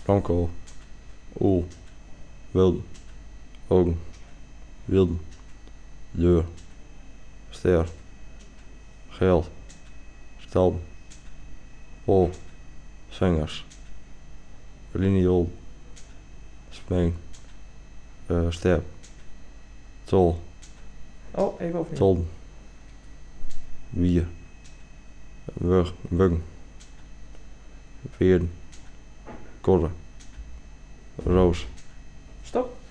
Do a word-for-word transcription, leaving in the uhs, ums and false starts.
Blanco. Oel. Wilde. Ogen. Wilde. Deur. Ster. Geld. Stelden. Pol. Zwingers. Liniol. Spring. Uh, step. Tol. Oh, even opnieuw. Tolden. Wier. Wug. Wuggen. Veerden. Korre. Roos. Stop.